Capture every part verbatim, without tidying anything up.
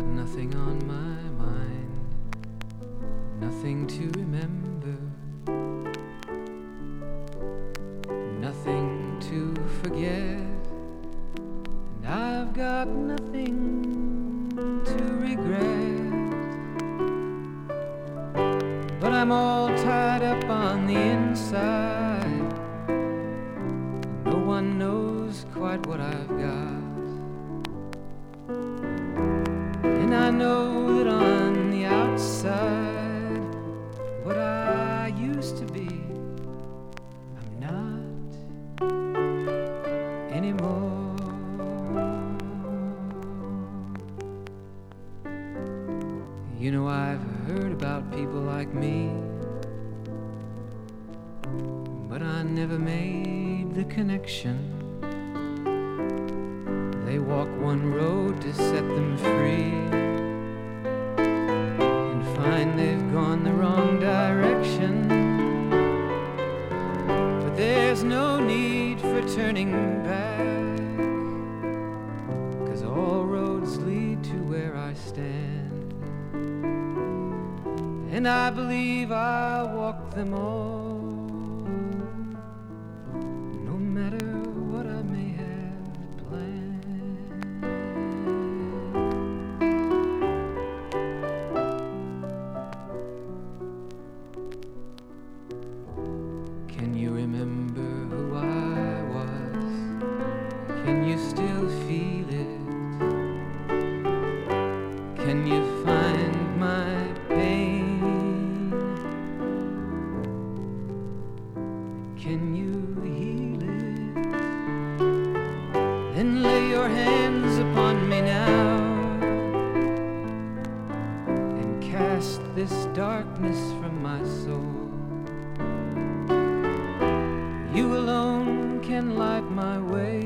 got nothing on my mind, nothing to remember, nothing to forget, and I've got nothing to regret. But I'm all tied up on the inside, and no one knows quite what I've got. And I know that on the outside, what I used to be, I'm not anymore. You know, I've heard about people like me, but I never made the connection. They walk one road to set them free and find they've gone the wrong direction. But there's no need for turning back, 'cause all roads lead to where I stand, and I believe I'll walk them all, no matter what I may have planned. Can you remember who I was? Can you still feel it? Can you find my pain? Can you heal it? Then lay your hands upon me now and cast this darkness from my soul. You alone can light my way.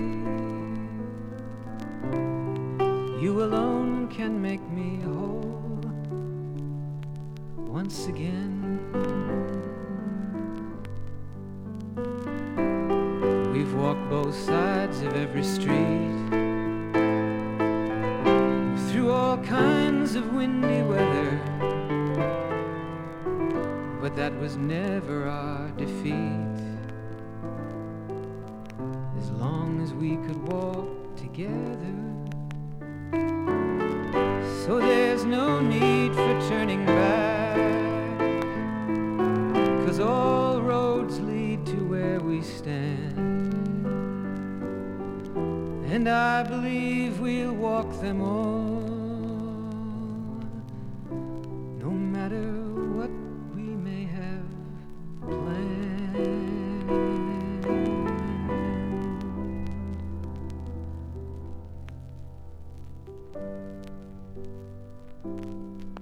You alone can make me whole once again. We've walked both sides of every street, through all kinds of windy weather, but that was never our defeat, as long as we could walk together. So there's no need for turning back, 'cause all roads lead to where we stand, and I believe we'll walk them all, no matter what we may have planned.